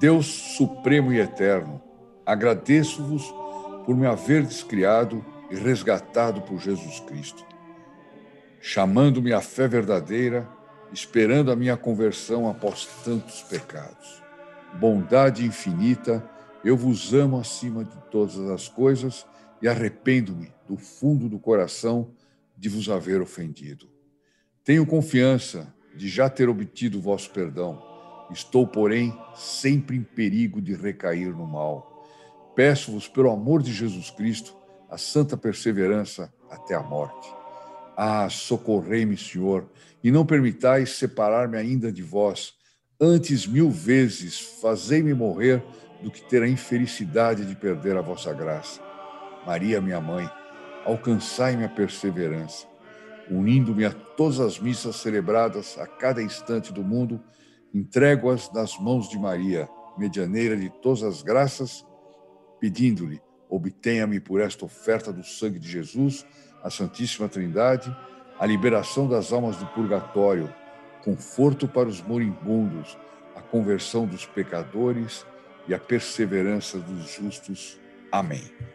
Deus supremo e eterno, agradeço-vos por me haverdes criado e resgatado por Jesus Cristo, chamando-me à fé verdadeira, esperando a minha conversão após tantos pecados. Bondade infinita, eu vos amo acima de todas as coisas e arrependo-me do fundo do coração de vos haver ofendido. Tenho confiança de já ter obtido vosso perdão. Estou, porém, sempre em perigo de recair no mal. Peço-vos, pelo amor de Jesus Cristo, a santa perseverança até a morte. Socorrei-me, Senhor, e não permitais separar-me ainda de vós. Antes, 1000 vezes, fazei-me morrer do que ter a infelicidade de perder a vossa graça. Maria, minha mãe, alcançai-me a perseverança. Unindo-me a todas as missas celebradas a cada instante do mundo, entrego-as nas mãos de Maria, medianeira de todas as graças, pedindo-lhe, obtenha-me por esta oferta do sangue de Jesus, a Santíssima Trindade, a liberação das almas do purgatório, conforto para os moribundos, a conversão dos pecadores e a perseverança dos justos. Amém.